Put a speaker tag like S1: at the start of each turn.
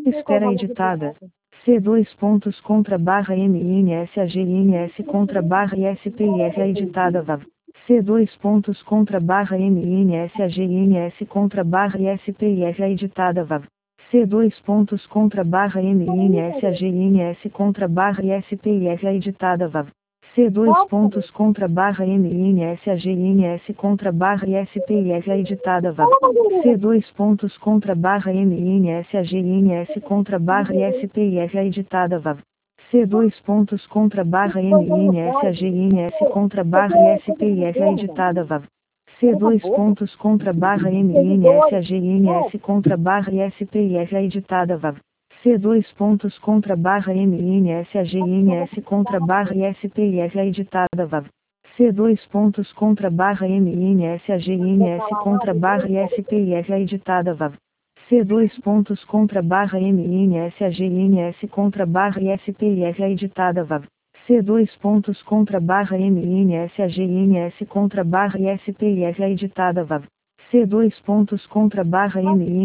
S1: Espera editada. C dois pontos contra barra MINSAGINS contra barra ISPIR editada VAV. C dois pontos contra barra MINSAGINS contra barra ISPIR editada VAV. C dois pontos contra barra MINSAGINS contra barra ISPIR editada VAV. C dois pontos contra barra MINSAGINS contra barra ISPIR editada VAV. C dois pontos contra barra MINSAGINS contra barra ISPIR editada VAV. C dois pontos contra barra MINSAGINS contra barra ISPIR editada VAV. C dois pontos contra barra MINSAGINS contra barra ISPIR editada VAV. C dois pontos contra barra MINSAGINS contra barra ISPIR editada VAV. C dois pontos contra barra MINSAGINS contra barra ISPIR editada VAV. C dois pontos contra barra MINSAGINS contra barra ISPIR editada VAV. C dois pontos contra barra MINSAGINS contra barra ISPIR editada VAV. C dois pontos contra barra